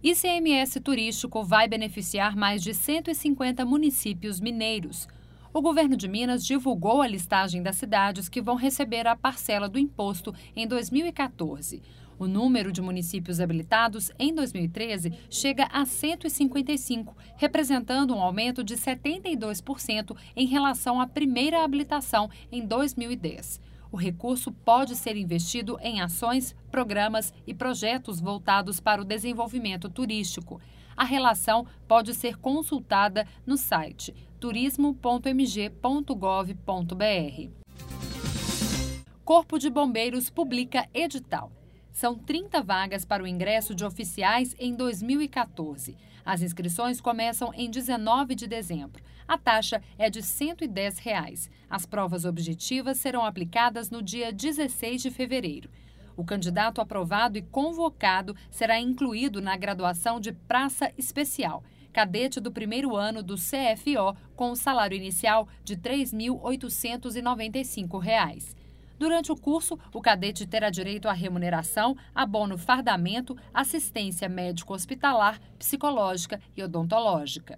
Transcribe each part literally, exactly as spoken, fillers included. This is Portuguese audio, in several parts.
I C M S turístico vai beneficiar mais de cento e cinquenta municípios mineiros. O governo de Minas divulgou a listagem das cidades que vão receber a parcela do imposto em dois mil e quatorze. O número de municípios habilitados em dois mil e treze chega a cento e cinquenta e cinco, representando um aumento de setenta e dois por cento em relação à primeira habilitação em dois mil e dez. O recurso pode ser investido em ações, programas e projetos voltados para o desenvolvimento turístico. A relação pode ser consultada no site turismo ponto m g ponto gov ponto b r. Corpo de Bombeiros publica edital. São trinta vagas para o ingresso de oficiais em dois mil e quatorze. As inscrições começam em dezenove de dezembro. A taxa é de cento e dez reais. As provas objetivas serão aplicadas no dia dezesseis de fevereiro. O candidato aprovado e convocado será incluído na graduação de praça especial, cadete do primeiro ano do C F O, com o salário inicial de três mil oitocentos e noventa e cinco reais. Durante o curso, o cadete terá direito à remuneração, abono fardamento, assistência médico-hospitalar, psicológica e odontológica.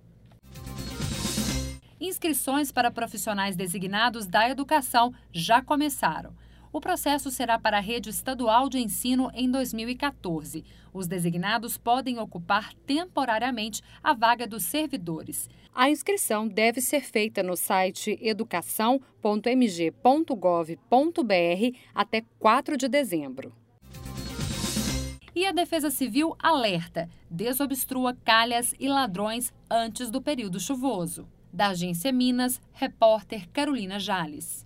Inscrições para profissionais designados da educação já começaram. O processo será para a rede estadual de ensino em dois mil e quatorze. Os designados podem ocupar temporariamente a vaga dos servidores. A inscrição deve ser feita no site educação ponto m g ponto gov ponto b r até quatro de dezembro. E a Defesa Civil alerta: desobstrua calhas e ladrões antes do período chuvoso. Da Agência Minas, repórter Carolina Jales.